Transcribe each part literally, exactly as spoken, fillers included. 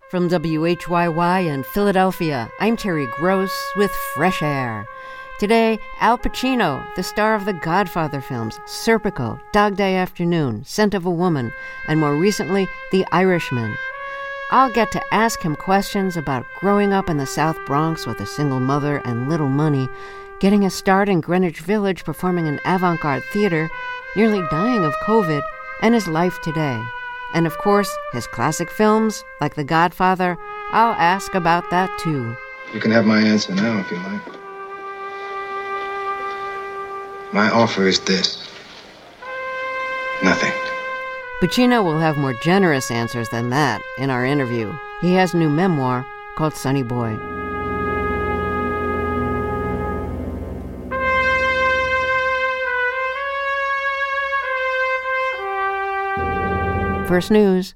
From W H Y Y in Philadelphia, I'm Terry Gross with Fresh Air. Today, Al Pacino, the star of the Godfather films, Serpico, Dog Day Afternoon, Scent of a Woman, and more recently, The Irishman. I'll get to ask him questions about growing up in the South Bronx with a single mother and little money, getting a start in Greenwich Village performing in avant-garde theater, nearly dying of COVID, and his life today. And of course, his classic films, like The Godfather, I'll ask about that too. You can have my answer now if you like. My offer is this. Nothing. Pacino will have more generous answers than that in our interview. He has a new memoir called Sonny Boy. First news.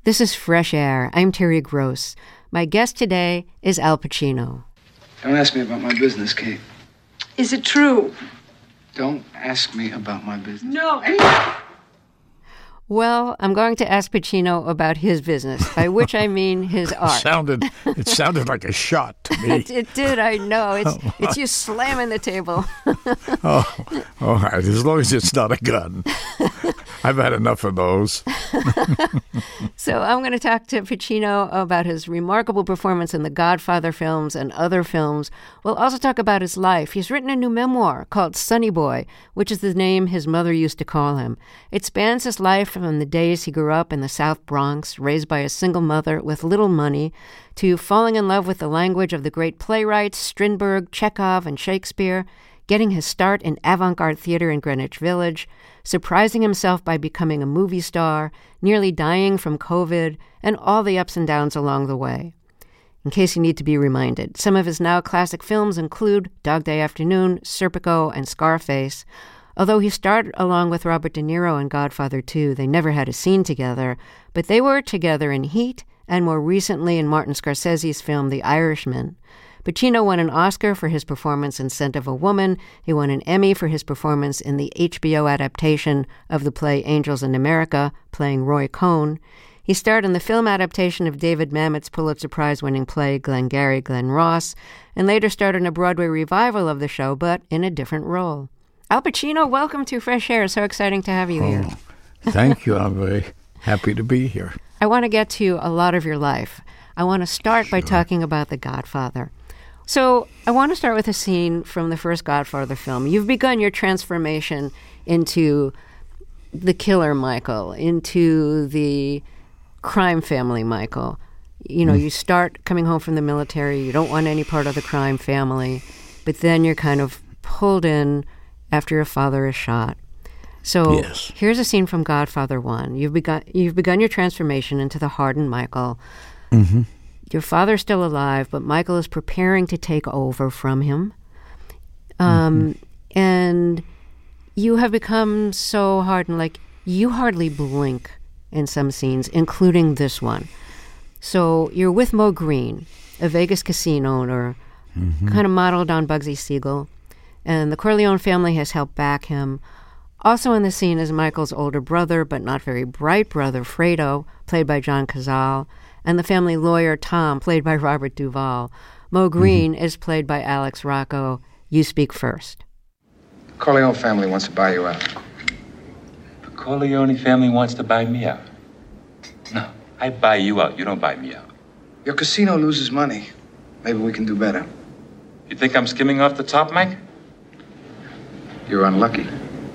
This is Fresh Air. I'm Terry Gross. My guest today is Al Pacino. Don't ask me about my business, Kate. Is it true? Don't ask me about my business. No. Well, I'm going to ask Pacino about his business, by which I mean his art. It sounded, it sounded like a shot to me. it, it did, I know. It's it's you slamming the table. Oh, all right. As long as it's not a gun. I've had enough of those. So I'm going to talk to Pacino about his remarkable performance in the Godfather films and other films. We'll also talk about his life. He's written a new memoir called Sonny Boy, which is the name his mother used to call him. It spans his life from the days he grew up in the South Bronx, raised by a single mother with little money, to falling in love with the language of the great playwrights Strindberg, Chekhov, and Shakespeare, getting his start in avant-garde theater in Greenwich Village, surprising himself by becoming a movie star, nearly dying from COVID, and all the ups and downs along the way. In case you need to be reminded, some of his now classic films include Dog Day Afternoon, Serpico, and Scarface. Although he starred along with Robert De Niro in Godfather two, they never had a scene together, but they were together in Heat and more recently in Martin Scorsese's film The Irishman. Pacino won an Oscar for his performance in Scent of a Woman. He won an Emmy for his performance in the H B O adaptation of the play Angels in America, playing Roy Cohn. He starred in the film adaptation of David Mamet's Pulitzer Prize-winning play Glengarry Glen Ross, and later starred in a Broadway revival of the show, but in a different role. Al Pacino, welcome to Fresh Air. So exciting to have you Oh, here. thank you. I'm very happy to be here. I want to get to a lot of your life. I want to start by Sure. talking about The Godfather. So I want to start with a scene from the first Godfather film. You've begun your transformation into the killer Michael, into the crime family Michael. You know, mm. you start coming home from the military. You don't want any part of the crime family. But then you're kind of pulled in after your father is shot. So yes. Here's a scene from Godfather one. You've begun, you've begun your transformation into the hardened Michael. Mm-hmm. Your father's still alive, but Michael is preparing to take over from him. Um, mm-hmm. And you have become so hardened, like you hardly blink in some scenes, including this one. So you're with Moe Greene, a Vegas casino owner, mm-hmm. kind of modeled on Bugsy Siegel. And the Corleone family has helped back him. Also in the scene is Michael's older brother, but not very bright brother, Fredo, played by John Cazale, and the family lawyer, Tom, played by Robert Duvall. Moe Greene mm-hmm. is played by Alex Rocco. You speak first. The Corleone family wants to buy you out. The Corleone family wants to buy me out? No, I buy you out. You don't buy me out. Your casino loses money. Maybe we can do better. You think I'm skimming off the top, Mike? You're unlucky.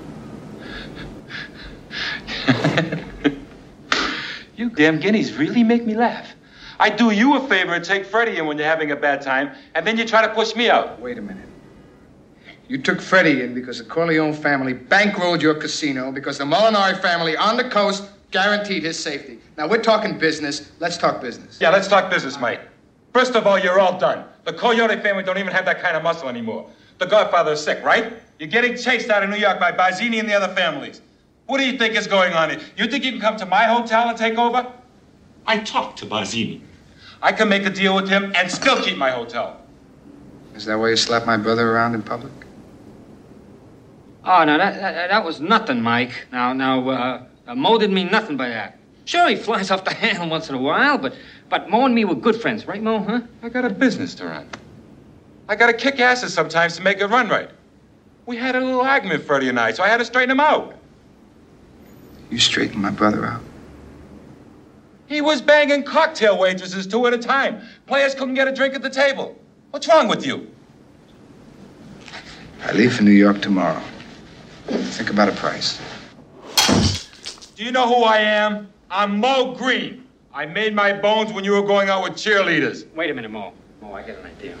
You damn guineas really make me laugh. I do you a favor and take Freddie in when you're having a bad time, and then you try to push me out. Wait a minute. You took Freddie in because the Corleone family bankrolled your casino because the Molinari family on the coast guaranteed his safety. Now, we're talking business. Let's talk business. Yeah, let's talk business, Mike. First of all, you're all done. The Corleone family don't even have that kind of muscle anymore. The Godfather is sick, right? You're getting chased out of New York by Barzini and the other families. What do you think is going on here? You think you can come to my hotel and take over? I talked to Barzini. I can make a deal with him and still keep my hotel. Is that why you slapped my brother around in public? Oh, no, that, that, that was nothing, Mike. Now, now, uh, uh, Moe didn't mean nothing by that. Sure, he flies off the handle once in a while, but, but Moe and me were good friends, right, Moe, huh? I got a business to run. I gotta kick asses sometimes to make it run right. We had a little argument, Freddie and I, so I had to straighten him out. You straightened my brother out? He was banging cocktail waitresses two at a time. Players couldn't get a drink at the table. What's wrong with you? I leave for New York tomorrow. Think about a price. Do you know who I am? I'm Moe Greene. I made my bones when you were going out with cheerleaders. Wait a minute, Moe. Moe, I get an idea.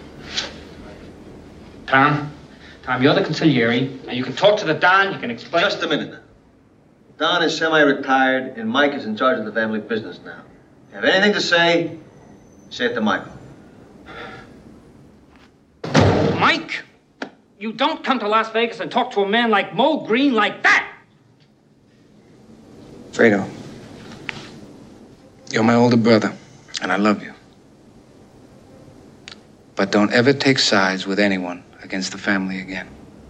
Tom? Tom, you're the consigliere. Now, you can talk to the Don. You can explain... Just a minute. Don is semi-retired, and Mike is in charge of the family business now. If you have anything to say, say it to Michael. Mike? You don't come to Las Vegas and talk to a man like Moe Greene like that! Fredo, You're my older brother, and I love you. But don't ever take sides with anyone against the family again.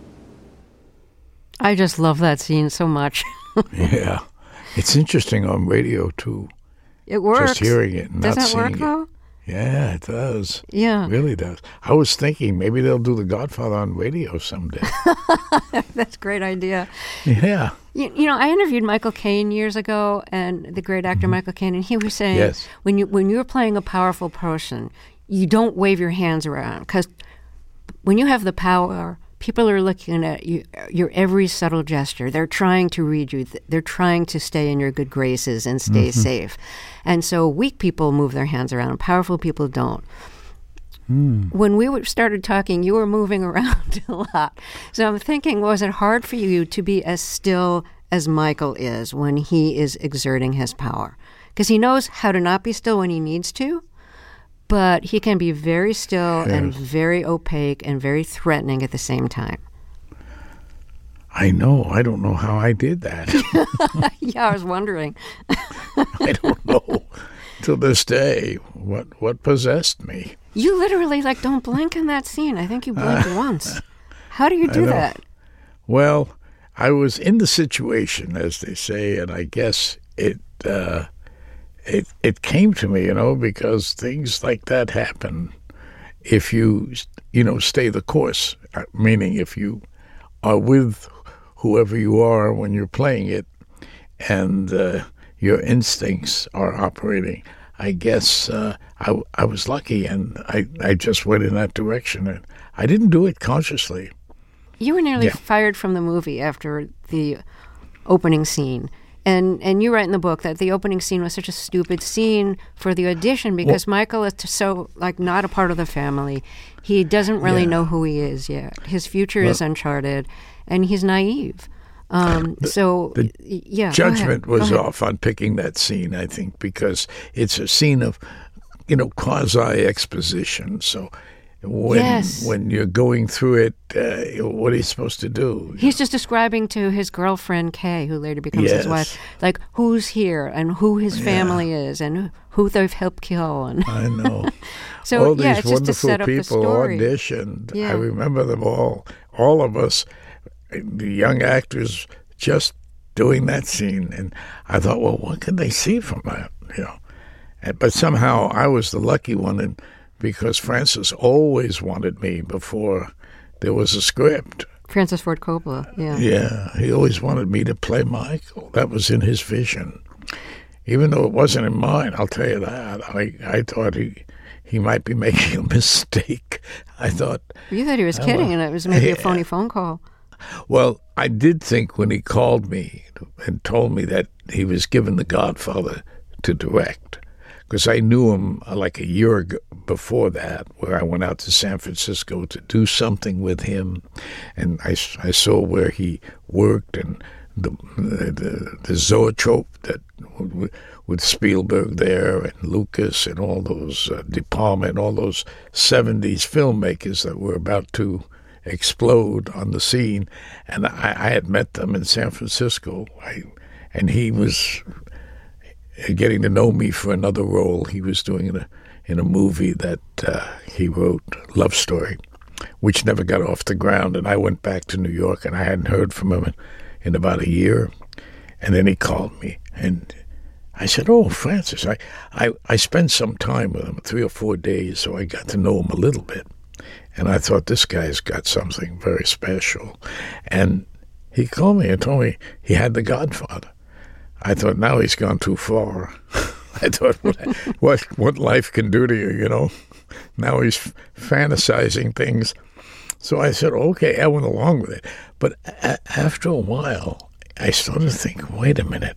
I just love that scene so much. Yeah. It's interesting on radio, too. It works. Just hearing it and Does not that seeing work, it. though? Yeah, it does. Yeah. It really does. I was thinking maybe they'll do The Godfather on radio someday. That's a great idea. Yeah. You, you know, I interviewed Michael Caine years ago, and the great actor Mm-hmm. Michael Caine, and he was saying, Yes. when you when you're playing a powerful person, you don't wave your hands around, because when you have the power, people are looking at you, your every subtle gesture. They're trying to read you. They're trying to stay in your good graces and stay Mm-hmm. safe. And so weak people move their hands around. Powerful people don't. Mm. When we were- started talking, you were moving around a lot. So I'm thinking, was it hard for you to be as still as Michael is when he is exerting his power? Because he knows how to not be still when he needs to, but he can be very still and very opaque and very threatening at the same time. I know. I don't know how I did that. Yeah, I was wondering. I don't know to this day what what possessed me. You literally, like, don't blink in that scene. I think you blinked once. How do you do know. that? Well, I was in the situation, as they say, and I guess it uh, it it came to me, you know, because things like that happen if you you know stay the course. Meaning, if you are with whoever you are when you're playing it, and uh, your instincts are operating. I guess uh, I, I was lucky, and I, I just went in that direction. And I didn't do it consciously. You were nearly Yeah. fired from the movie after the opening scene. And and you write in the book that the opening scene was such a stupid scene for the audition because Michael is so, like, not a part of the family. He doesn't really Yeah. know who he is yet. His future is uncharted, and he's naive. Um, so, the y- yeah. go Judgment ahead. Go was ahead. off on picking that scene, I think, because it's a scene of, you know, quasi-exposition. So when Yes. when you're going through it, uh, what are you supposed to do? He's just describing to his girlfriend, Kay, who later becomes his Yes. wife, like, who's here and who his family is and who they've helped kill. And I know. so, all yeah, these it's just to wonderful set up the people story. auditioned. Yeah. I remember them all, all of us, the young actors, just doing that scene. And I thought, well, what can they see from that? You know, and, but somehow I was the lucky one, and because Francis always wanted me before there was a script. Francis Ford Coppola, yeah. Yeah, he always wanted me to play Michael. That was in his vision. Even though it wasn't in mine, I'll tell you that. I, I thought he he might be making a mistake. I thought, You thought he was kidding, and it was maybe a phony phone call. well, I did think when he called me and told me that he was given The Godfather to direct, because I knew him uh, like a year ago before that, where I went out to San Francisco to do something with him, and I, I saw where he worked and the the, the zoetrope that w- with Spielberg there and Lucas and all those uh, De Palma and all those seventies filmmakers that were about to explode on the scene, and I, I had met them in San Francisco, I, and he was getting to know me for another role he was doing in a in a movie that uh, he wrote, Love Story, which never got off the ground. And I went back to New York, and I hadn't heard from him in, in about a year. And then he called me, and I said, "Oh, Francis, I, I I spent some time with him, three or four days, so I got to know him a little bit." And I thought, this guy's got something very special. And he called me and told me he had The Godfather. I thought, now he's gone too far. I thought, what, what what life can do to you, you know? Now he's f- fantasizing things. So I said, okay, I went along with it. But a- after a while, I started to think, wait a minute.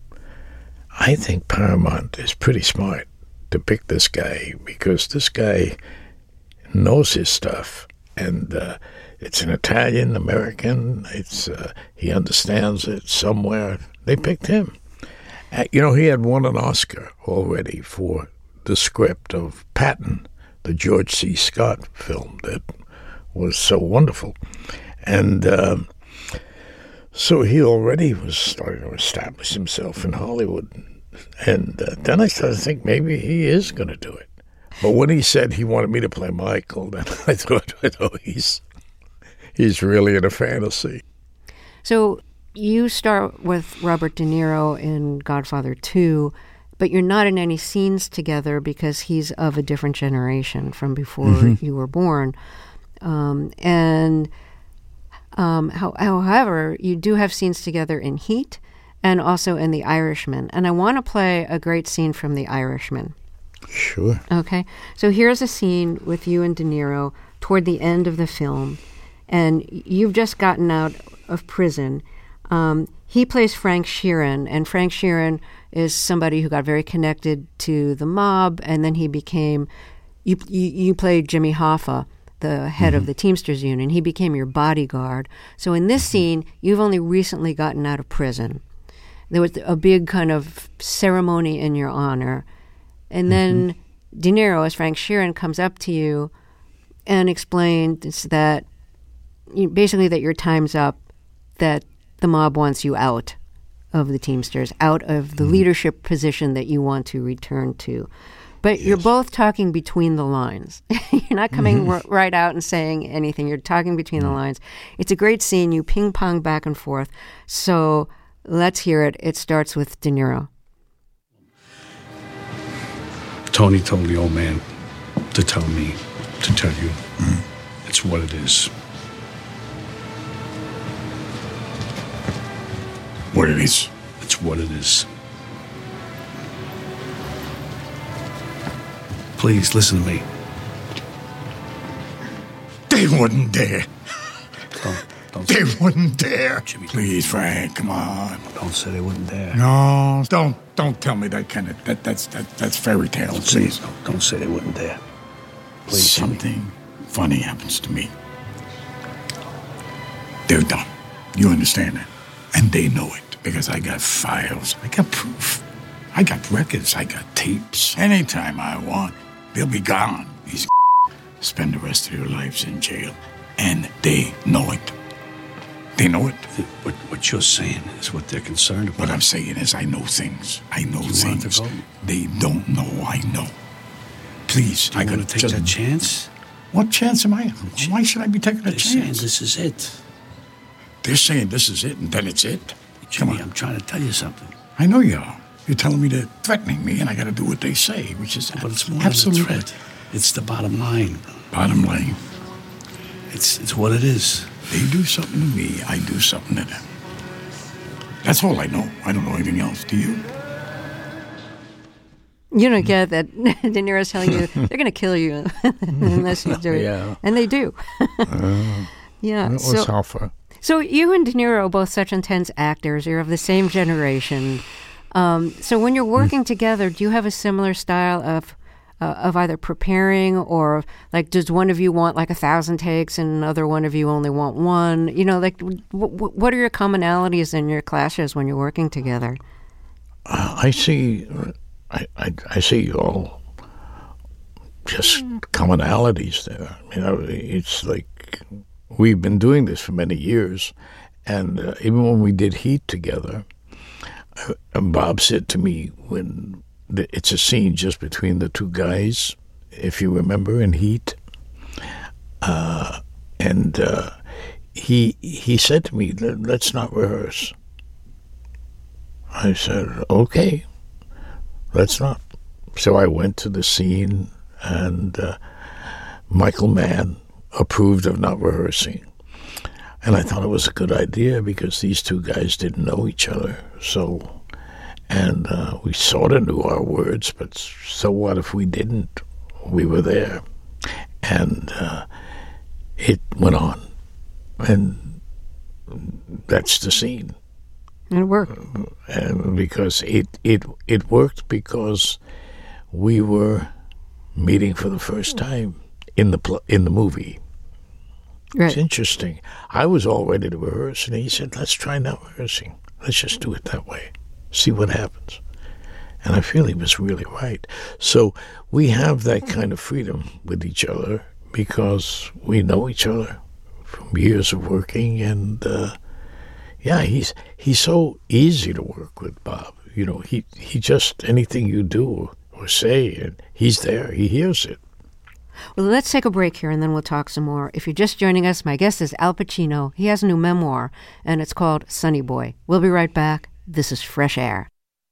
I think Paramount is pretty smart to pick this guy, because this guy knows his stuff. And uh, it's an Italian American. It's uh, he understands it somewhere. They picked him. Uh, you know, he had won an Oscar already for the script of Patton, the George C. Scott film that was so wonderful. And um, so he already was starting to establish himself in Hollywood. And uh, then I started to think maybe he is going to do it. But when he said he wanted me to play Michael, then I thought, oh, he's, he's really in a fantasy. So you start with Robert De Niro in Godfather two, but you're not in any scenes together because he's of a different generation from before mm-hmm. you were born. Um, and um, how, however, you do have scenes together in Heat and also in The Irishman. And I want to play a great scene from The Irishman. Sure. Okay. So here's a scene with you and De Niro toward the end of the film, and you've just gotten out of prison. Um, he plays Frank Sheeran, and Frank Sheeran is somebody who got very connected to the mob, and then he became, you you, you played Jimmy Hoffa, the head mm-hmm. of the Teamsters Union. He became your bodyguard. So in this scene, you've only recently gotten out of prison. There was a big kind of ceremony in your honor. And then mm-hmm. De Niro, as Frank Sheeran, comes up to you and explains that you, basically that your time's up, that the mob wants you out of the Teamsters, out of the mm-hmm. leadership position that you want to return to. But yes. you're both talking between the lines. You're not coming mm-hmm. r- right out and saying anything. You're talking between mm-hmm. the lines. It's a great scene. You ping-pong back and forth. So let's hear it. It starts with De Niro. Tony told the old man to tell me, to tell you, mm. it's what it is. What it is? It's what it is. Please, listen to me. They wouldn't dare. Don't, don't they say wouldn't dare. Jimmy, Please, Frank, come on. Don't say they wouldn't dare. No, don't don't tell me that kind of that that's that that's fairy tale. Please, don't, don't say they wouldn't dare. Please, something Jimmy. funny happens to me. They're done. You understand that, and they know it because I got files. I got proof. I got records. I got tapes. Anytime I want, they'll be gone. These spend the rest of their lives in jail, and they know it. They know it. The, what, what you're saying is what they're concerned about. What I'm saying is I know things. I know you things. Want to go? They don't know I know. Please, Do you I want gotta to take just, that chance? What chance am I? Why should I be taking a they're chance? Saying this is it. They're saying this is it, and then it's it. Jimmy, Come on. I'm trying to tell you something. I know you are. You're telling me they're threatening me, and I got to do what they say, which is but it's more absolutely than a threat. It's the bottom line. Bottom line. It's it's what it is. They do something to me, I do something to them. That's all I know. I don't know anything else. Do you? You don't get that De Niro's telling you they're going to kill you unless you do it. Yeah. And they do. uh, yeah. That was so, Hoffa. So you and De Niro are both such intense actors. You're of the same generation. Um, so when you're working mm. together, do you have a similar style of uh, of either preparing, or like does one of you want like a thousand takes and another one of you only want one? You know, like w- w- what are your commonalities and your clashes when you're working together? Uh, I see, I, I, I see all just commonalities there. You know, it's like we've been doing this for many years, and uh, even when we did Heat together, uh, Bob said to me when the, it's a scene just between the two guys, if you remember, in Heat, uh, and uh, he he said to me, "Let's not rehearse." I said, "Okay, let's not." So I went to the scene, and uh, Michael Mann approved of not rehearsing. And I thought it was a good idea because these two guys didn't know each other. So, and uh, we sort of knew our words, but so what if we didn't? We were there. And uh, it went on. And that's the scene. And it worked. And because it, it, it worked because we were meeting for the first time in the pl- in the movie. Right. It's interesting. I was all ready to rehearse, and he said, "Let's try not rehearsing. Let's just do it that way. See what happens." And I feel he was really right. So we have that kind of freedom with each other because we know each other from years of working, and uh, yeah, he's he's so easy to work with, Bob. you know, he, he just, anything you do or say, and he's there, he hears it. Well, let's take a break here and then we'll talk some more. If you're just joining us, my guest is Al Pacino. He has a new memoir, and it's called Sonny Boy. We'll be right back. This is Fresh Air.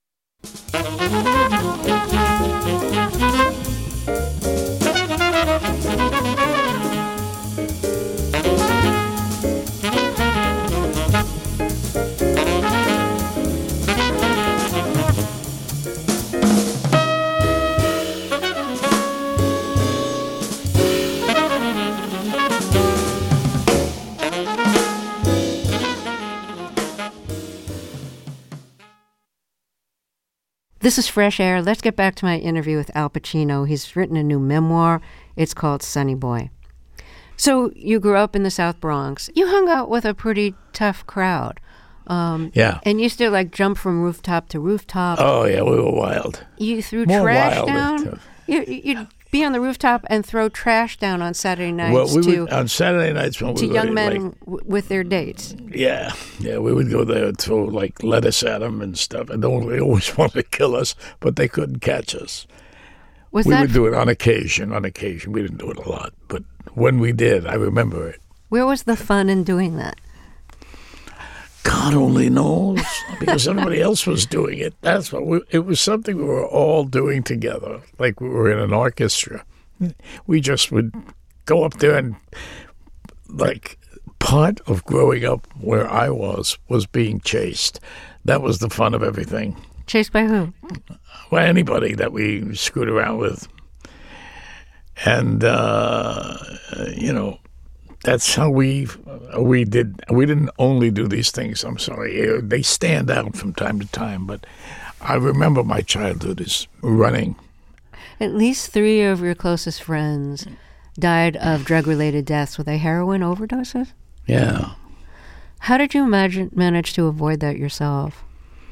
This is Fresh Air. Let's get back to my interview with Al Pacino. He's written a new memoir. It's called Sonny Boy. So you grew up in the South Bronx. You hung out with a pretty tough crowd. Um, yeah. And you used to like jump from rooftop to rooftop. Oh, yeah, we were wild. You threw More trash wild down? You, you'd be on the rooftop and throw trash down on Saturday nights well, we to, would, on Saturday nights when to we young were, men like, w- with their dates. Yeah, yeah, we would go there and throw like lettuce at them and stuff. And they always wanted to kill us, but they couldn't catch us. Was we that would do it on occasion, on occasion. We didn't do it a lot, but when we did, I remember it. Where was the fun in doing that? God only knows, because everybody else was doing it. That's what we, it was something we were all doing together, like we were in an orchestra. We just would go up there and, like, part of growing up where I was was being chased. That was the fun of everything. Chased by who? Well, anybody that we screwed around with. And, uh, you know, that's how we we did. We didn't only do these things, I'm sorry. They stand out from time to time, but I remember my childhood is running. At least three of your closest friends died of drug-related deaths. Were they heroin overdoses? Yeah. How did you imagine, manage to avoid that yourself?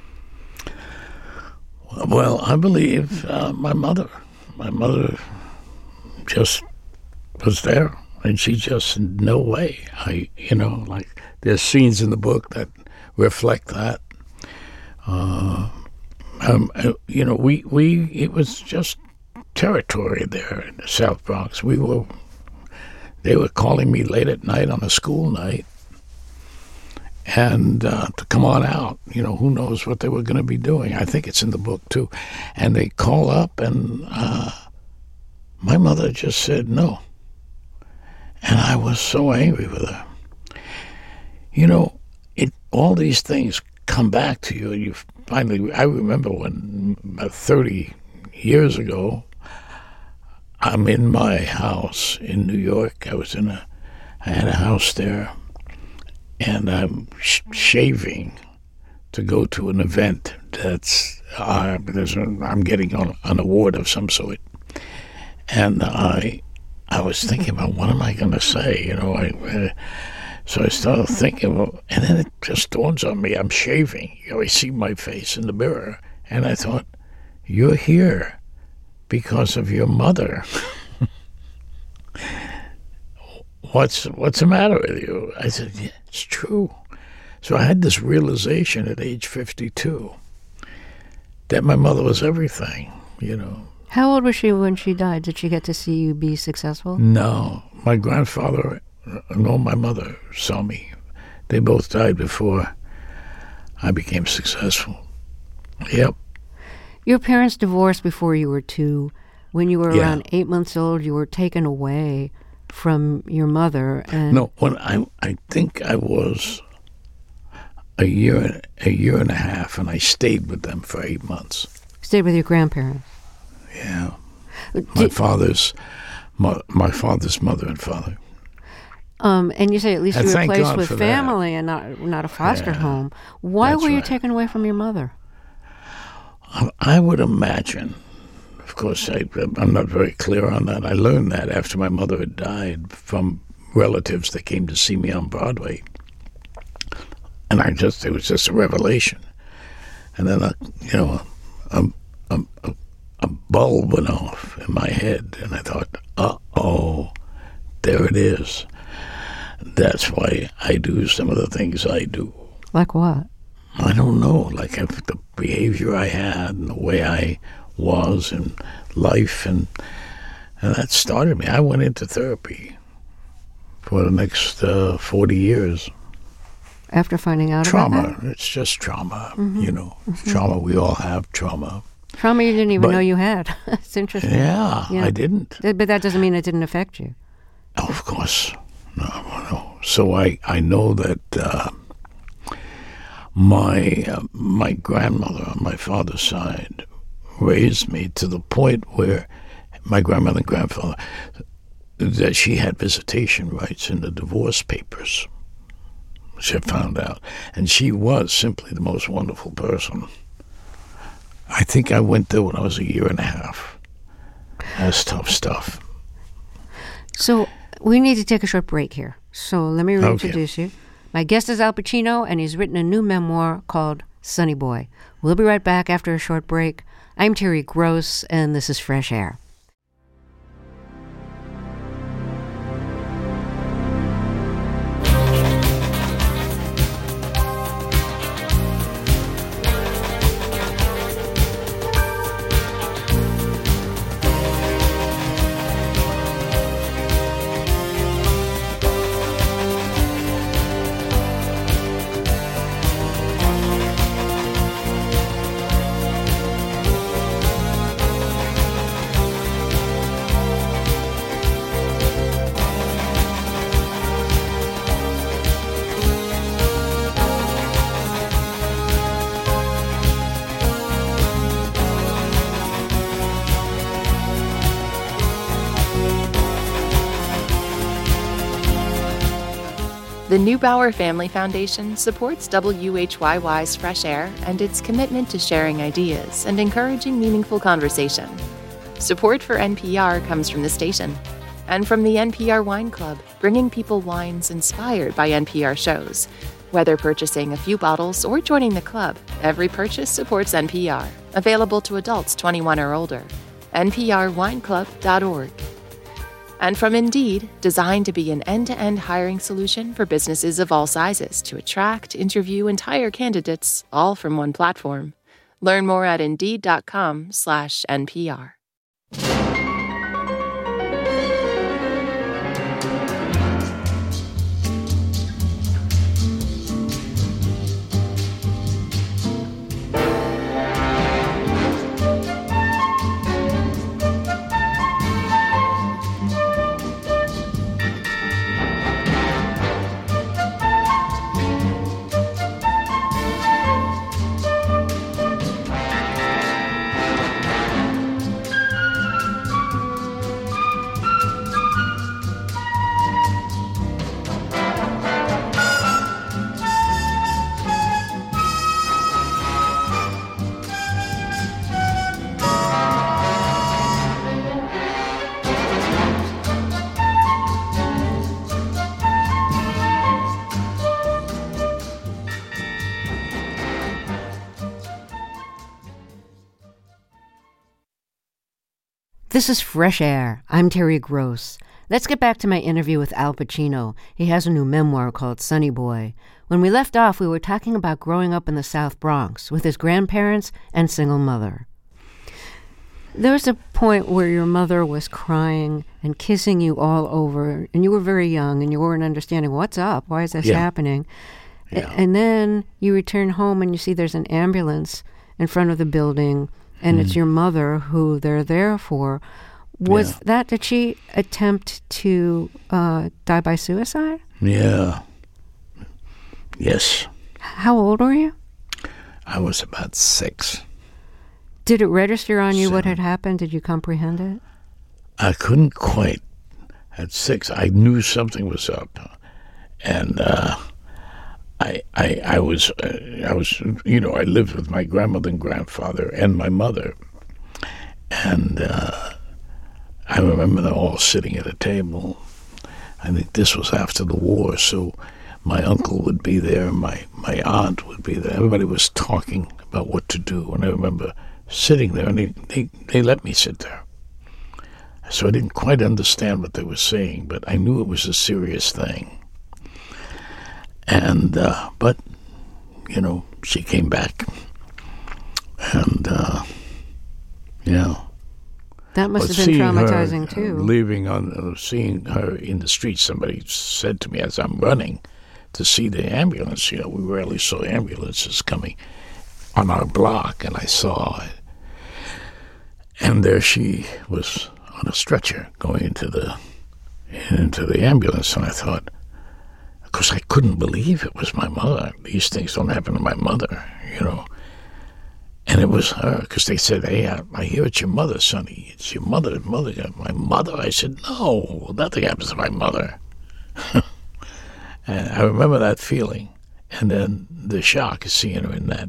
Well, I believe uh, my mother. My mother just was there, and she just, no way. I, you know, like, there's scenes in the book that reflect that. Uh, um, you know, we, we, it was just territory there in the South Bronx. We were, they were calling me late at night on a school night and uh, to come on out. You know, who knows what they were going to be doing. I think it's in the book, too. And they call up, and uh, my mother just said no. And I was so angry with her. You know, it all these things come back to you, and you finally, I remember when, about thirty years ago, I'm in my house in New York. I was in a, I had a house there, and I'm sh- shaving to go to an event that's, uh, there's a, I'm getting an, an award of some sort. And I, I was thinking about, what am I going to say? You know, I, uh, so I started thinking, well, and then it just dawns on me, I'm shaving. You know, I see my face in the mirror, and I thought, you're here because of your mother. what's what's the matter with you? I said, yeah, it's true. So I had this realization at age fifty-two that my mother was everything, you know. How old was she when she died? Did she get to see you be successful? No. My grandfather, no, my mother saw me. They both died before I became successful. Yep. Your parents divorced before you were two. When you were Yeah. around eight months old, you were taken away from your mother. And No, when I I think I was a year a year and a half, and I stayed with them for eight months. Stayed with your grandparents. Yeah, Did, my father's my, my father's mother and father. Um, and you say at least And you were thank placed God with for family and not not a foster Yeah, home. Why that's were you right. taken away from your mother? I, I would imagine. Of course, I, I'm not very clear on that. I learned that after my mother had died from relatives that came to see me on Broadway. And I just, it was just a revelation. And then, a, you know, a, a, a, a bulb went off in my head, and I thought, uh-oh, there it is. That's why I do some of the things I do. Like what? I don't know, like if the behavior I had and the way I was in life, and, and that started me. I went into therapy for the next uh, forty years. After finding out trauma, about that? It's just trauma, Mm-hmm. you know. Mm-hmm. Trauma, we all have trauma. Trauma you didn't even But- know you had. It's interesting. Yeah, I didn't. Th- But that doesn't mean it didn't affect you. Oh, of course. No, no. So I, I know that uh, my uh, my grandmother on my father's side raised me to the point where my grandmother and grandfather, that she had visitation rights in the divorce papers, which I found out. And she was simply the most wonderful person. I think I went there when I was a year and a half. That's tough stuff. So we need to take a short break here. So let me reintroduce you. My guest is Al Pacino, and he's written a new memoir called Sonny Boy. We'll be right back after a short break. I'm Terry Gross, and this is Fresh Air. The Neubauer Family Foundation supports W H Y Y's Fresh Air and its commitment to sharing ideas and encouraging meaningful conversation. Support for N P R comes from the station and from the N P R Wine Club, bringing people wines inspired by N P R shows. Whether purchasing a few bottles or joining the club, every purchase supports N P R. Available to adults twenty-one or older. N P R wine club dot org. And from Indeed, designed to be an end-to-end hiring solution for businesses of all sizes to attract, interview, and hire candidates, all from one platform. Learn more at Indeed.com slash NPR. This is Fresh Air. I'm Terry Gross. Let's get back to my interview with Al Pacino. He has a new memoir called Sonny Boy. When we left off, we were talking about growing up in the South Bronx with his grandparents and single mother. There was a point where your mother was crying and kissing you all over, and you were very young, and you weren't understanding, what's up? Why is this Yeah. happening? Yeah. And then you return home and you see there's an ambulance in front of the building, and Mm. it's your mother who they're there for. Was Yeah. that, did she attempt to uh, die by suicide? Yeah. Yes. How old were you? I was about six. Did it register on you what Seven. had happened? Did you comprehend it? I couldn't quite. At six, I knew something was up, and uh, I, I, I was, uh, I was, you know, I lived with my grandmother and grandfather and my mother, and uh, I remember them all sitting at a table. I think this was after the war, so my uncle would be there, my my aunt would be there. Everybody was talking about what to do, and I remember sitting there, and they, they, they let me sit there. So I didn't quite understand what they were saying, but I knew it was a serious thing. And, uh, but, you know, she came back. And, uh, yeah. That must but have been traumatizing, her, too. Uh, leaving on, uh, seeing her in the street, somebody said to me as I'm running to see the ambulance, you know, we rarely saw ambulances coming on our block, and I saw it. And there she was on a stretcher going into the into the ambulance, and I thought, because I couldn't believe it was my mother. These things don't happen to my mother, you know. And it was her, because they said, hey, I, I hear it's your mother, Sonny. It's your mother, mother, my mother. I said, no, nothing happens to my mother. And I remember that feeling. And then the shock of seeing her in that.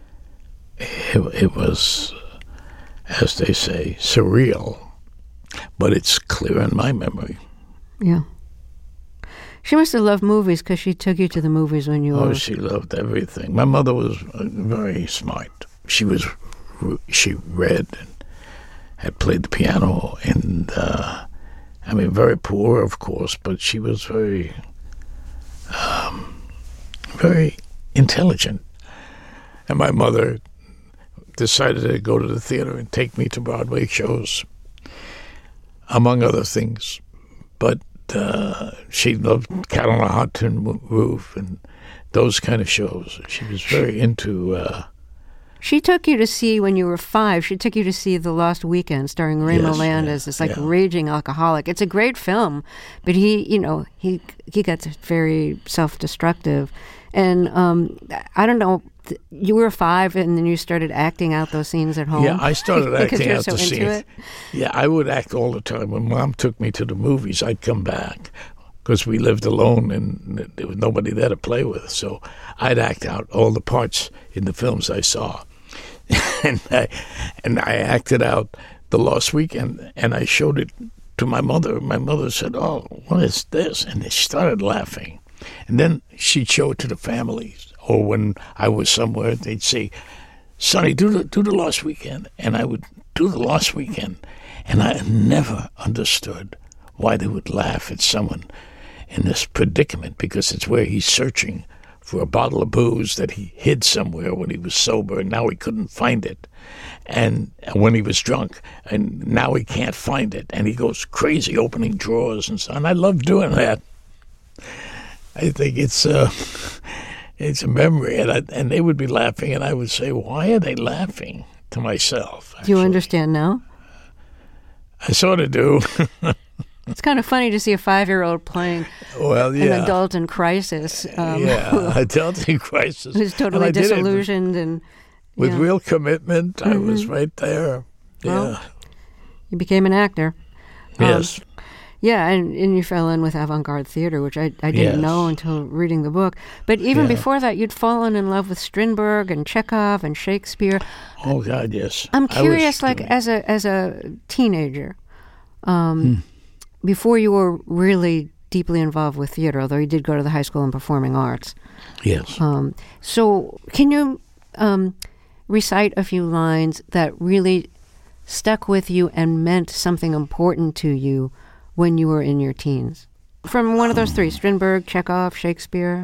It, it was, as they say, surreal. But it's clear in my memory. Yeah. She must have loved movies because she took you to the movies when you oh, were... Oh, she loved everything. My mother was very smart. She was, she read and had played the piano, and uh, I mean, very poor, of course, but she was very, um, very intelligent. And my mother decided to go to the theater and take me to Broadway shows, among other things. But uh, she loved Cat on a Hot Tin Roof and those kind of shows. She was very into... Uh, She took you to see, when you were five, she took you to see The Lost Weekend, starring Ray Yes, Milland yeah, as this, like, yeah. raging alcoholic. It's a great film, but he, you know, he he got very self-destructive. And um, I don't know, th- you were five and then you started acting out those scenes at home? Yeah, I started acting you're out so the into scenes. it? Yeah, I would act all the time. When Mom took me to the movies, I'd come back because we lived alone and there was nobody there to play with. So I'd act out all the parts in the films I saw. and I and I acted out The Lost Weekend, and I showed it to my mother. My mother said, "Oh, what is this?" And they started laughing. And then she'd show it to the families. Or when I was somewhere, they'd say, "Sonny, do the do the Lost Weekend," and I would do the Lost Weekend, and I never understood why they would laugh at someone in this predicament, because it's where he's searching for a bottle of booze that he hid somewhere when he was sober, and now he couldn't find it. And when he was drunk, and now he can't find it. And he goes crazy opening drawers and so on. I love doing that. I think it's, uh, it's a memory. And, I, and they would be laughing, and I would say, why are they laughing? To myself. Do you understand now? I sort of do. It's kind of funny to see a five-year-old playing well, yeah. an adult in crisis. Um, yeah, adult in crisis. Who's totally and disillusioned. and With know. real commitment, mm-hmm. I was right there. Well, yeah. You became an actor. Yes. Um, yeah, and, and you fell in with avant-garde theater, which I, I didn't yes. know until reading the book. But even yeah. before that, you'd fallen in love with Strindberg and Chekhov and Shakespeare. Oh, God, yes. I'm curious, was, like, as a as a teenager, um, hmm. before you were really deeply involved with theater, although you did go to the High School in Performing Arts. Yes. Um, so can you um, recite a few lines that really stuck with you and meant something important to you when you were in your teens? From one of those three, Strindberg, Chekhov, Shakespeare.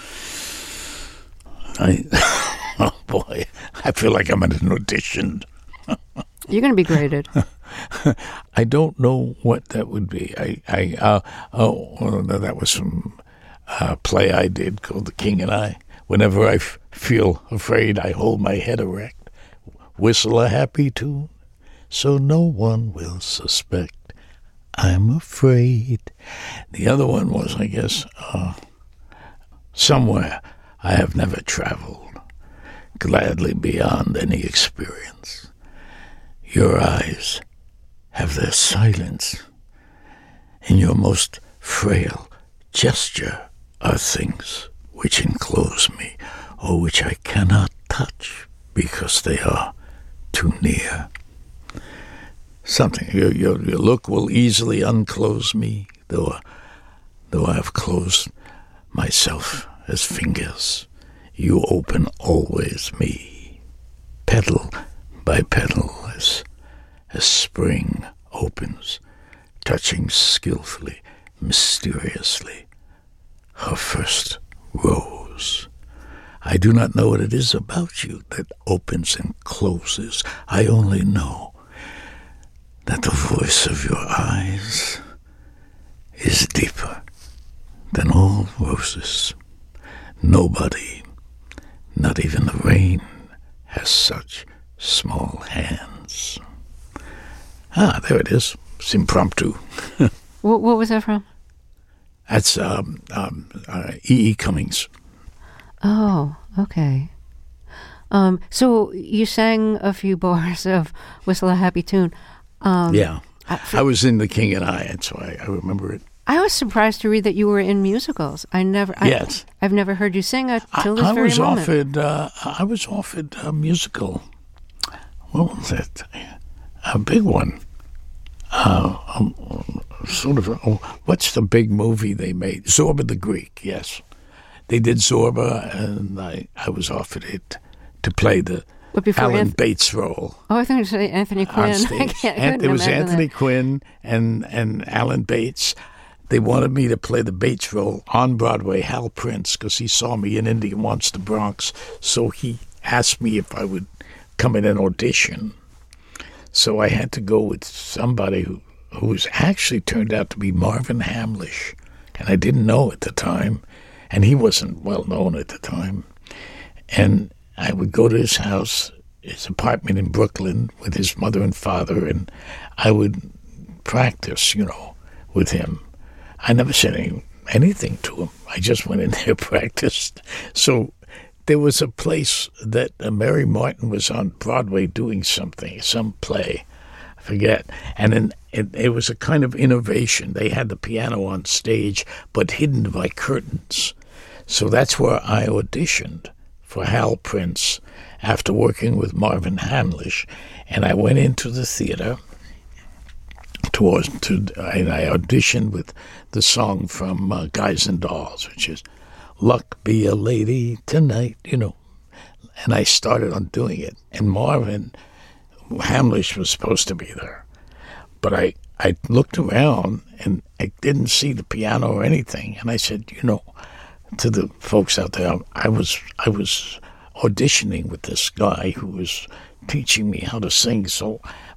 I, oh boy, I feel like I'm at an audition. You're going to be graded. I don't know what that would be. I, I, uh, oh, well, that was from a play I did called The King and I. Whenever I f- feel afraid, I hold my head erect, whistle a happy tune, so no one will suspect I'm afraid. The other one was, I guess, uh, somewhere I have never traveled, gladly beyond any experience. Your eyes have their silence. In your most frail gesture are things which enclose me, or which I cannot touch because they are too near. Something, your, your, your look will easily unclose me, though, though I have closed myself as fingers. You open always me, petal by petal, as, as spring opens, touching skillfully, mysteriously, her first rose. I do not know what it is about you that opens and closes. I only know that the voice of your eyes is deeper than all roses. Nobody, not even the rain, has such small hands. Ah, there it is. It's impromptu. what, what was that from? That's um, um, uh, E E. Cummings. Oh, okay. Um, so you sang a few bars of Whistle a Happy Tune. Um, yeah. I, for, I was in The King and I, and so I, I remember it. I was surprised to read that you were in musicals. I never. I, yes. I've never heard you sing until this I, I very was moment. Offered, uh, I was offered a musical. What was it? A big one. Uh, um, sort of. Oh, what's the big movie they made? Zorba the Greek. Yes, they did Zorba, and I, I was offered it to play the Alan Anth- Bates role. Oh, I think you said Anthony Quinn. I can't, I An- it was Anthony that. Quinn and and Alan Bates. They wanted me to play the Bates role on Broadway. Hal Prince, because he saw me in Indian Wants the Bronx, so he asked me if I would come in and audition. So I had to go with somebody who, who was actually turned out to be Marvin Hamlish, and I didn't know at the time, and he wasn't well known at the time. And I would go to his house, his apartment in Brooklyn, with his mother and father, and I would practice, you know, with him. I never said any, anything to him. I just went in there, practiced. So there was a place that uh, Mary Martin was on Broadway doing something, some play, I forget. And then it, it was a kind of innovation. They had the piano on stage, but hidden by curtains. So that's where I auditioned for Hal Prince after working with Marvin Hamlish. And I went into the theater to, to and I auditioned with the song from uh, Guys and Dolls, which is Luck Be a Lady Tonight, you know. And I started on doing it. And Marvin Hamlish was supposed to be there. But I, I looked around and I didn't see the piano or anything. And I said, you know, to the folks out there, I was I was auditioning with this guy who was teaching me how to sing. So,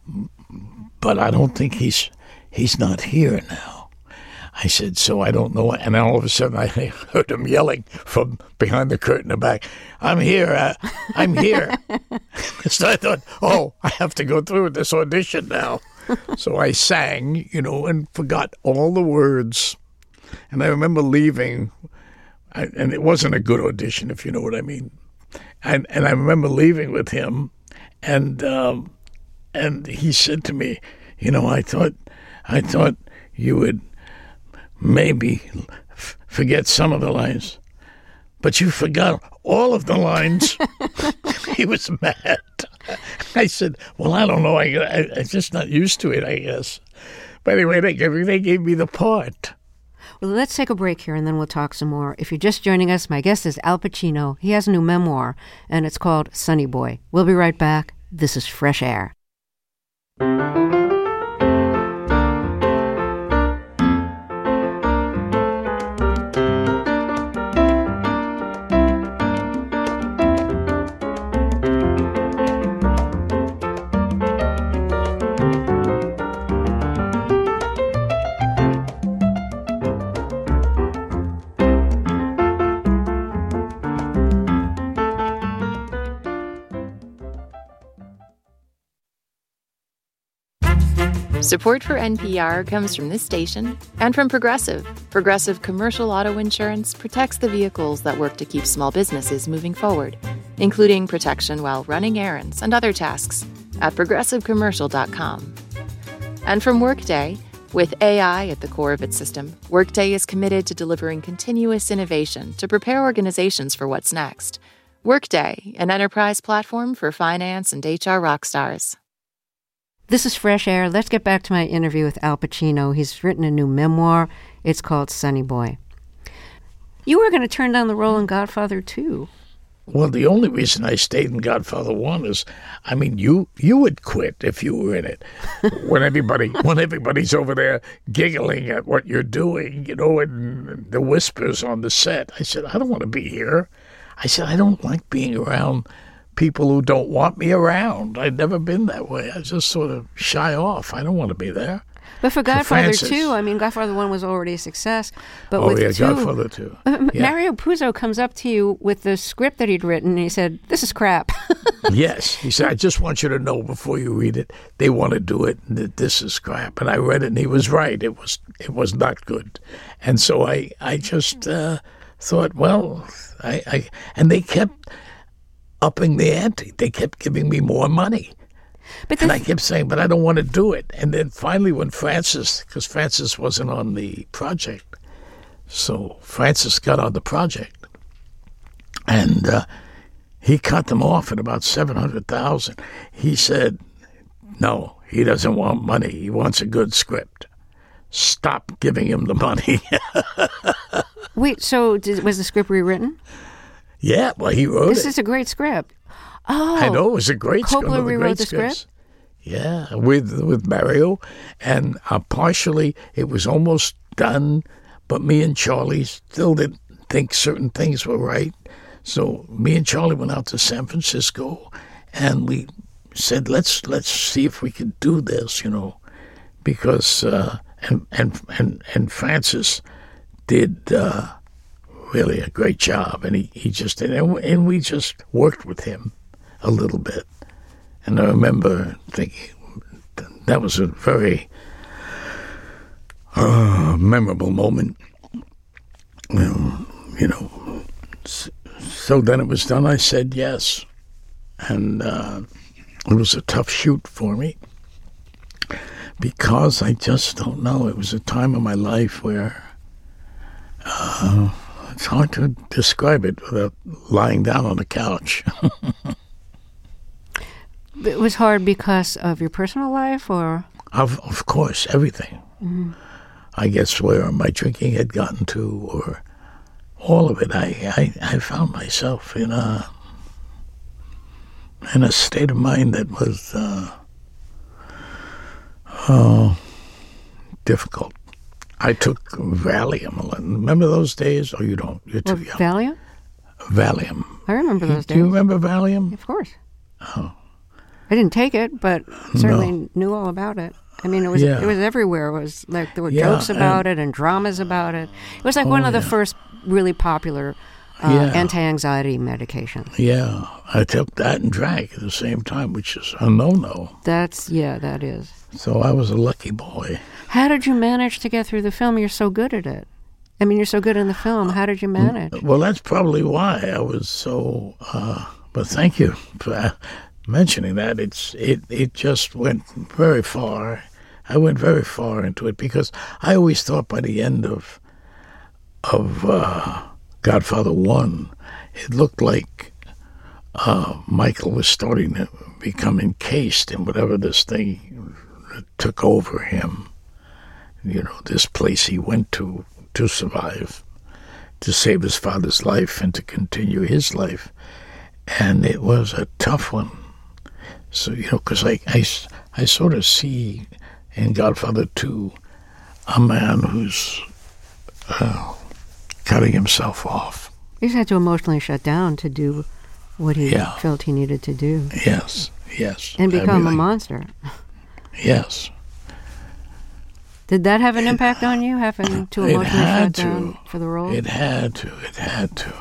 but I don't think he's he's not here now. I said, so I don't know. And then all of a sudden I heard him yelling from behind the curtain in the back, I'm here, uh, I'm here. So I thought, oh, I have to go through with this audition now. So I sang, you know, and forgot all the words. And I remember leaving, and it wasn't a good audition, if you know what I mean. And and I remember leaving with him, and um, and he said to me, you know, I thought, I thought you would maybe f- forget some of the lines, but you forgot all of the lines. He was mad. I said, well, I don't know. I, I, I'm just not used to it, I guess. But anyway, they gave, they gave me the part. Well, let's take a break here, and then we'll talk some more. If you're just joining us, my guest is Al Pacino. He has a new memoir, and it's called Sonny Boy. We'll be right back. This is Fresh Air. Support for N P R comes from this station and from Progressive. Progressive Commercial Auto Insurance protects the vehicles that work to keep small businesses moving forward, including protection while running errands and other tasks at progressive commercial dot com. And from Workday, with A I at the core of its system, Workday is committed to delivering continuous innovation to prepare organizations for what's next. Workday, an enterprise platform for finance and H R rockstars. This is Fresh Air. Let's get back to my interview with Al Pacino. He's written a new memoir. It's called Sonny Boy. You were going to turn down the role in Godfather two. Well, the only reason I stayed in Godfather one is, I mean, you you would quit if you were in it. when everybody when everybody's over there giggling at what you're doing, you know, and the whispers on the set. I said, I don't want to be here. I said, I don't like being around people who don't want me around. I'd never been that way. I just sort of shy off. I don't want to be there. But for Godfather for two, I mean, Godfather one was already a success. But oh, with yeah, two, Godfather two. Uh, yeah. Mario Puzo comes up to you with the script that he'd written, and he said, this is crap. Yes. He said, I just want you to know before you read it, they want to do it, and that this is crap. And I read it, and he was right. It was it was not good. And so I, I just uh, thought, well, I, I... And they kept upping the ante. They kept giving me more money. But and I kept saying, but I don't want to do it. And then finally when Francis, because Francis wasn't on the project, so Francis got on the project, and uh, he cut them off at about seven hundred thousand dollars. He said, no, he doesn't want money. He wants a good script. Stop giving him the money. Wait, so did, was the script rewritten? Yeah, well, he wrote this it. This is a great script. Oh, I know, it was a great script. Coppola rewrote the scripts. script? Yeah, with with Mario. And uh, partially, it was almost done, but me and Charlie still didn't think certain things were right. So me and Charlie went out to San Francisco, and we said, let's let's see if we can do this, you know, because, uh, and, and, and, and Francis did uh, really a great job, and he, he just did, and, and we just worked with him a little bit. And I remember thinking that was a very uh, memorable moment. Um, you know, so then it was done. I said yes. And uh, it was a tough shoot for me because I just don't know. It was a time of my life where uh, it's hard to describe it without lying down on the couch. It was hard because of your personal life, or? Of, of course, everything. Mm-hmm. I guess where my drinking had gotten to, or all of it. I, I, I found myself in a in a state of mind that was uh, uh, difficult. I took Valium. Remember those days? Oh, you don't. You're too well, young. Valium? Valium. I remember those Do days. you remember Valium? Of course. Oh. I didn't take it, but certainly No. knew all about it. I mean, it was Yeah. it was everywhere. It was like there were Yeah, jokes about and- it and dramas about it. It was like Oh, one of the yeah. first really popular uh, Yeah. anti-anxiety medications. Yeah, I took that and drank at the same time, which is a no-no. That's yeah, that is. So I was a lucky boy. How did you manage to get through the film? You're so good at it. I mean, you're so good in the film. How did you manage? Well, that's probably why I was so. Uh, but thank you for mentioning that. It's it it just went very far. I went very far into it because I always thought by the end of of uh, Godfather One, it looked like uh, Michael was starting to become encased in whatever this thing took over him. You know, this place he went to to survive, to save his father's life and to continue his life. And it was a tough one. So, you know, because I, I, I sort of see in Godfather two a man who's uh, cutting himself off. He just had to emotionally shut down to do what he Yeah. felt he needed to do. Yes, yes. And become a Everything. monster. Yes. Did that have an impact on you, having to It emotionally shut had down to. for the role? It had to. It had to.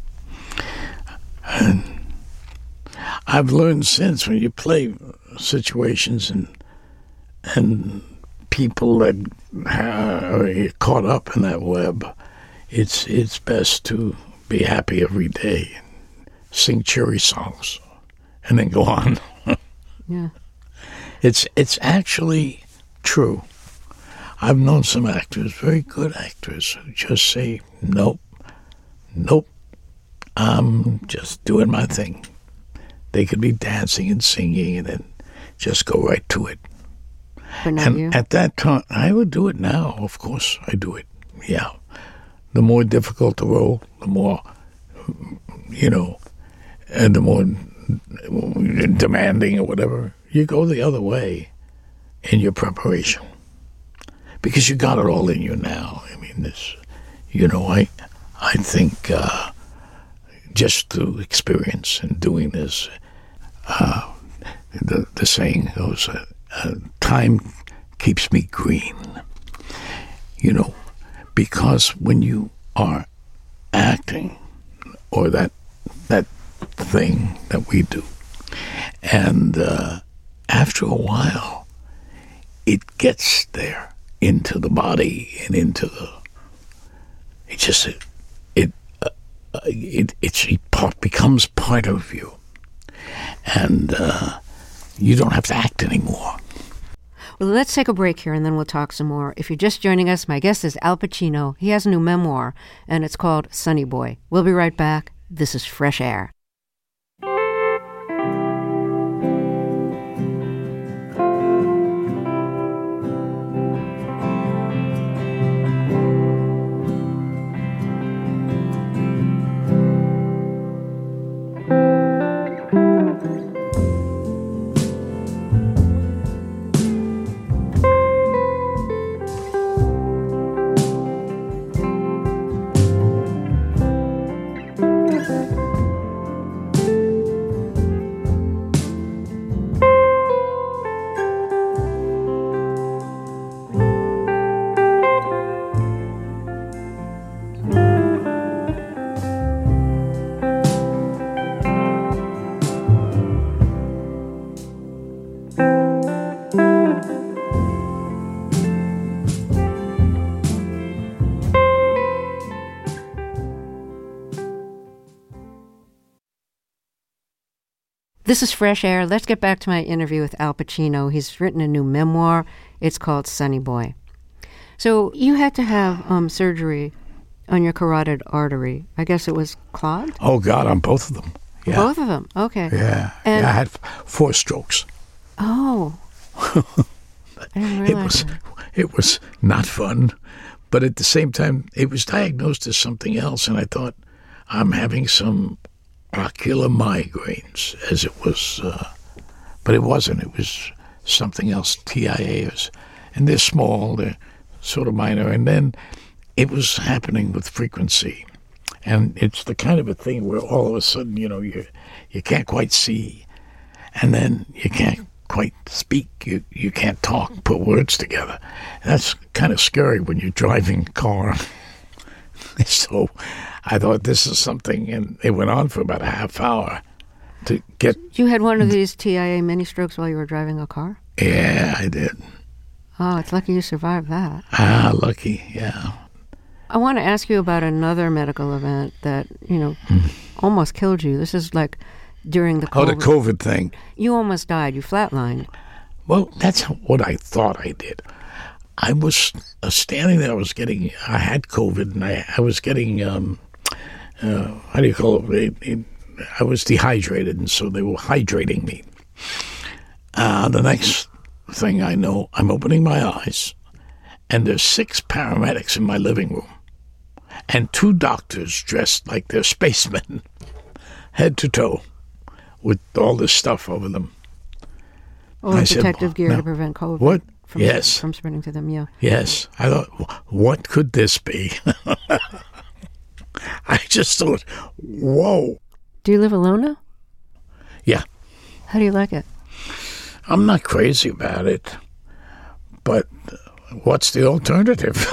And I've learned since when you play situations and and people that are caught up in that web, it's it's best to be happy every day and sing cheery songs and then go on. Yeah. It's it's actually true. I've known some actors, very good actors, who just say, nope, nope, I'm just doing my thing. They could be dancing and singing and then just go right to it. But not and you. at that time, I would do it now. Of course, I do it. Yeah. The more difficult the role, the more, you know, and the more demanding or whatever, you go the other way in your preparation. Because you got it all in you now. I mean, this, you know, I, I think uh, just through experience and doing this. Uh, the, the saying goes, uh, uh, time keeps me green. You know, because when you are acting, or that that thing that we do, and uh, after a while, it gets there into the body and into the. It just it it uh, it, it's, it part, becomes part of you, and uh, you don't have to act anymore. Well, let's take a break here, and then we'll talk some more. If you're just joining us, my guest is Al Pacino. He has a new memoir, and it's called Sonny Boy. We'll be right back. This is Fresh Air. This is Fresh Air. Let's get back to my interview with Al Pacino. He's written a new memoir. It's called Sonny Boy. So you had to have um, surgery on your carotid artery. I guess it was clogged? Oh, God, on both of them. Yeah. Both of them? Okay. Yeah. And yeah I had f- four strokes. Oh. I didn't realize it was, that. It was not fun, but at the same time, it was diagnosed as something else, and I thought, I'm having some ocular migraines, as it was, uh, but it wasn't. It was something else, T I As. And they're small, they're sort of minor. And then it was happening with frequency. And it's the kind of a thing where all of a sudden, you know, you you can't quite see. And then you can't quite speak. You, you can't talk, put words together. And that's kind of scary when you're driving a car. So I thought, this is something, and it went on for about a half hour to get... You had one of these T I A mini strokes while you were driving a car? Yeah, I did. Oh, it's lucky you survived that. Ah, lucky, yeah. I want to ask you about another medical event that, you know, mm. almost killed you. This is like during the COVID. Oh, the COVID thing. You almost died. You flatlined. Well, that's what I thought I did. I was uh, standing there. I was getting, I had COVID, and I, I was getting, um, uh, how do you call it? It, it? I was dehydrated, and so they were hydrating me. Uh, the next thing I know, I'm opening my eyes, and there's six paramedics in my living room, and two doctors dressed like they're spacemen, head to toe, with all this stuff over them. Oh, protective gear no. to prevent COVID. What? From, yes. From spreading to them, yeah. Yes. I thought, what could this be? I just thought, whoa. Do you live alone now? Yeah. How do you like it? I'm not crazy about it, but what's the alternative?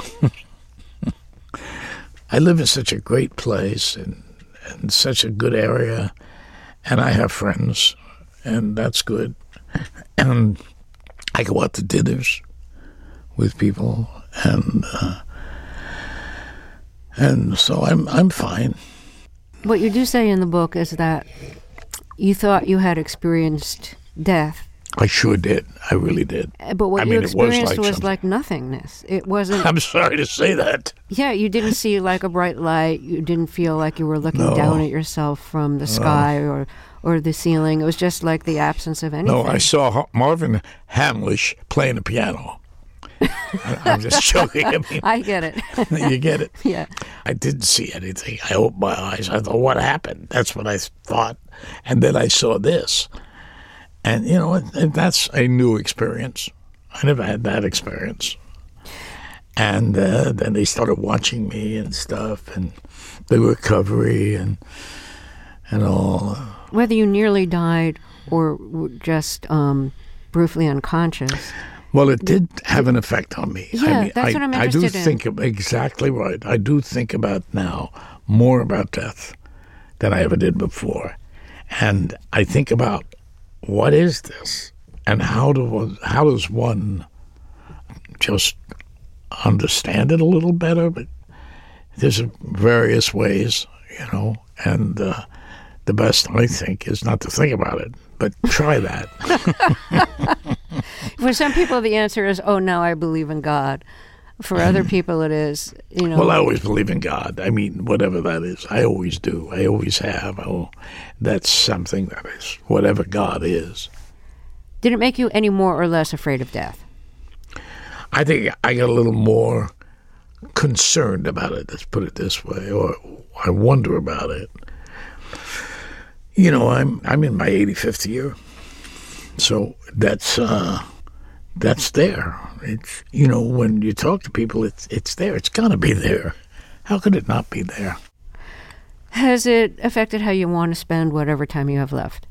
I live in such a great place and, and such a good area, and I have friends, and that's good. And I go out to dinners with people, and uh, and so I'm I'm fine. What you do say in the book is that you thought you had experienced death. I sure did. I really did. But what I you mean, experienced it was, like, was like nothingness. It wasn't... I'm sorry to say that. Yeah, you didn't see like a bright light. You didn't feel like you were looking no. down at yourself from the sky no. or, or the ceiling. It was just like the absence of anything. No, I saw Marvin Hamlish playing the piano. I'm just joking. I mean, I get it. You get it? Yeah. I didn't see anything. I opened my eyes. I thought, what happened? That's what I thought. And then I saw this. And, you know, that's a new experience. I never had that experience. And uh, then they started watching me and stuff, and the recovery, and and all. Whether you nearly died or were just um, briefly unconscious. Well, it did have an effect on me. Yeah, I mean, that's I, what I'm I do interested in. think of, exactly right. I do think about now more about death than I ever did before, and I think about what is this, and how do how does one just understand it a little better? But there's various ways, you know, and uh, the best I think is not to think about it, but try that. For some people, the answer is, oh, now I believe in God. For other people, it is, you know. Well, I always believe in God. I mean, whatever that is. I always do. I always have. Oh, that's something that is, whatever God is. Did it make you any more or less afraid of death? I think I got a little more concerned about it, let's put it this way, or I wonder about it. You know, I'm I'm in my eighty-fifth year, so that's uh, that's there. It's, you know, when you talk to people, it's it's there. It's got to be there. How could it not be there? Has it affected how you want to spend whatever time you have left?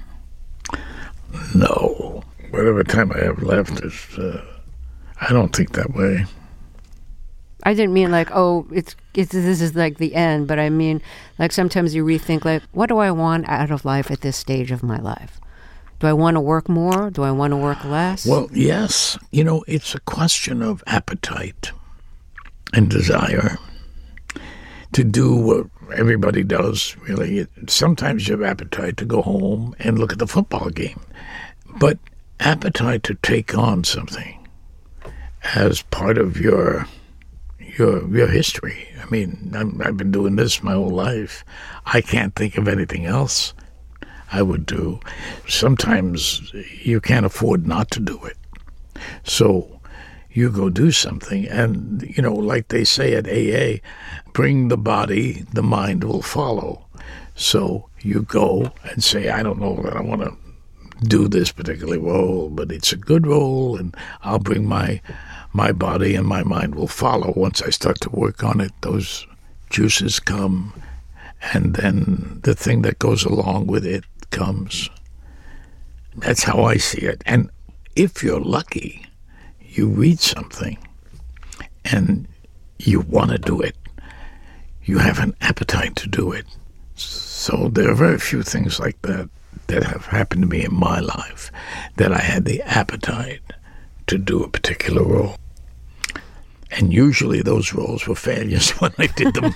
No, whatever time I have left is. Uh, I don't think that way. I didn't mean like, oh, it's, it's this is like the end, but I mean like sometimes you rethink like, what do I want out of life at this stage of my life? Do I want to work more? Do I want to work less? Well, yes. You know, it's a question of appetite and desire to do what everybody does, really. It, sometimes you have appetite to go home and look at the football game, but appetite to take on something as part of your your your history. I mean, I'm, I've been doing this my whole life. I can't think of anything else I would do. Sometimes you can't afford not to do it. So you go do something, and, you know, like they say at A A, bring the body, the mind will follow. So you go and say, I don't know that I want to do this particular role, but it's a good role, and I'll bring my my body and my mind will follow. Once I start to work on it, those juices come, and then the thing that goes along with it comes. That's how I see it. And if you're lucky, you read something and you want to do it. You have an appetite to do it. So there are very few things like that that have happened to me in my life, that I had the appetite to do a particular role. And usually those roles were failures when I did them.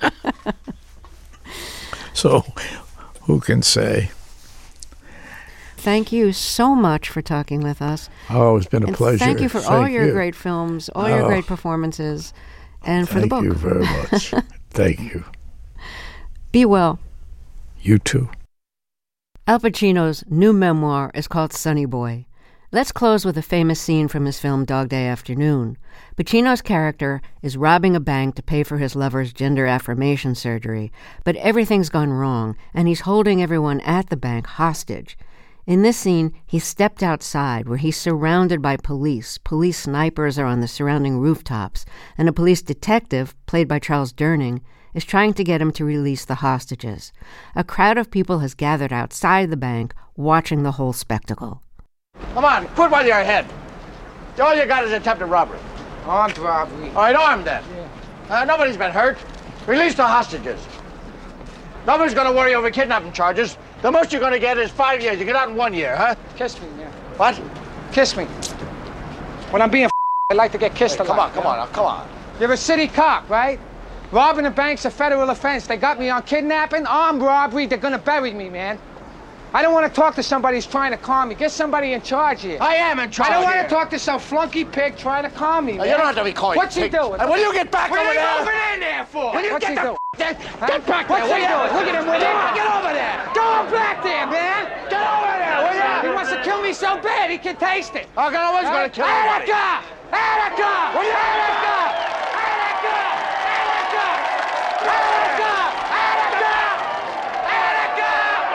So who can say? Thank you so much for talking with us. Oh, it's been a and pleasure. Thank you for thank all your you. great films, all oh, your great performances, and for the book. Thank you very much. Thank you. Be well. You too. Al Pacino's new memoir is called Sonny Boy. Let's close with a famous scene from his film Dog Day Afternoon. Pacino's character is robbing a bank to pay for his lover's gender affirmation surgery, but everything's gone wrong, and he's holding everyone at the bank hostage. In this scene, he stepped outside where he's surrounded by police. Police snipers are on the surrounding rooftops, and a police detective, played by Charles Durning, is trying to get him to release the hostages. A crowd of people has gathered outside the bank, watching the whole spectacle. Come on, quit while you're ahead. All you got is attempted robbery. Armed robbery. All right, armed then. Yeah. Uh, nobody's been hurt. Release the hostages. Nobody's going to worry over kidnapping charges. The most you're going to get is five years. You get out in one year, huh? Kiss me, man. What? Kiss me. When I'm being f***, I like to get kissed Hey, a come lot. on, come on, now, come on. You're a city cop, right? Robbing a bank's a federal offense. They got me on kidnapping, armed robbery. They're going to bury me, man. I don't want to talk to somebody who's trying to calm me. Get somebody in charge here. I am in charge I don't want here. to talk to some flunky pig trying to calm me, Oh, man. you don't have to be calling What's he pig. doing? Hey, will you get back what over are there? you moving in there for? Will you What's get he the doing? Get, Huh? get back What's there, he will doing? you? Look at him with it. Get over there. Go back there, man. Get over there, will you? He wants to kill me so bad he can taste it. I'm always going to kill you. Attica! Attica! Will you? Attica! Attica! Attica! Attica! Attica! Attica!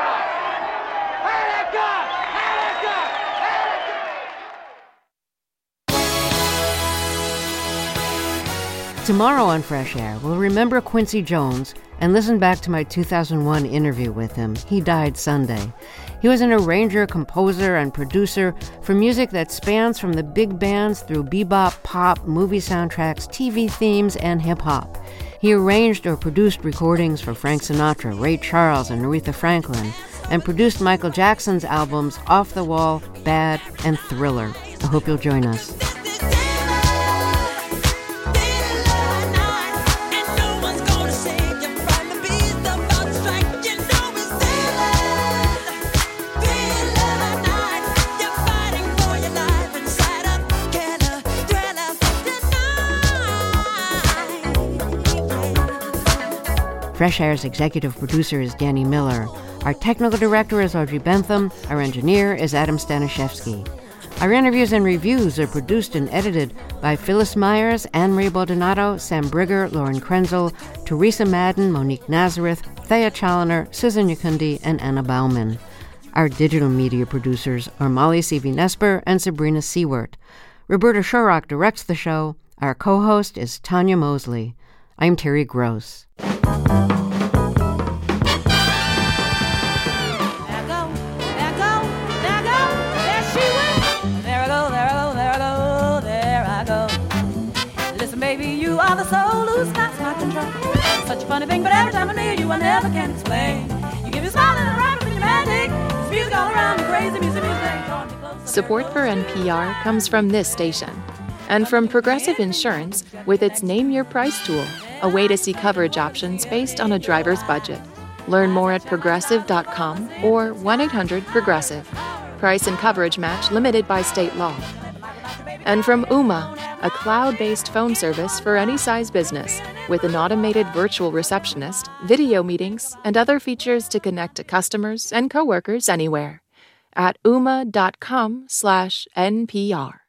Attica! Tomorrow on Fresh Air, we'll remember Quincy Jones and listen back to my two thousand one interview with him. He died Sunday. He was an arranger, composer, and producer for music that spans from the big bands through bebop, pop, movie soundtracks, T V themes, and hip-hop. He arranged or produced recordings for Frank Sinatra, Ray Charles, and Aretha Franklin, and produced Michael Jackson's albums Off the Wall, Bad, and Thriller. I hope you'll join us. Fresh Air's executive producer is Danny Miller. Our technical director is Audrey Bentham. Our engineer is Adam Staniszewski. Our interviews and reviews are produced and edited by Phyllis Myers, Anne-Marie Baldonado, Sam Brigger, Lauren Krenzel, Teresa Madden, Monique Nazareth, Thea Challoner, Susan Yakundi, and Anna Bauman. Our digital media producers are Molly Seavy-Nesper and Sabrina Seward. Roberta Shorrock directs the show. Our co-host is Tanya Mosley. I'm Terry Gross. are the soul who snaps my control. It's such a funny thing, but every time I'm near you, I never can explain. You give me a smile and a rhyme and you're magic. It's music all around me, crazy music, music. Support for N P R comes from this station and from Progressive Insurance with its Name Your Price tool, a way to see coverage options based on a driver's budget. Learn more at progressive dot com or one eight hundred progressive. Price and coverage match limited by state law. And from Ooma, a cloud-based phone service for any size business with an automated virtual receptionist, video meetings, and other features to connect to customers and coworkers anywhere at ooma dot com slash N P R.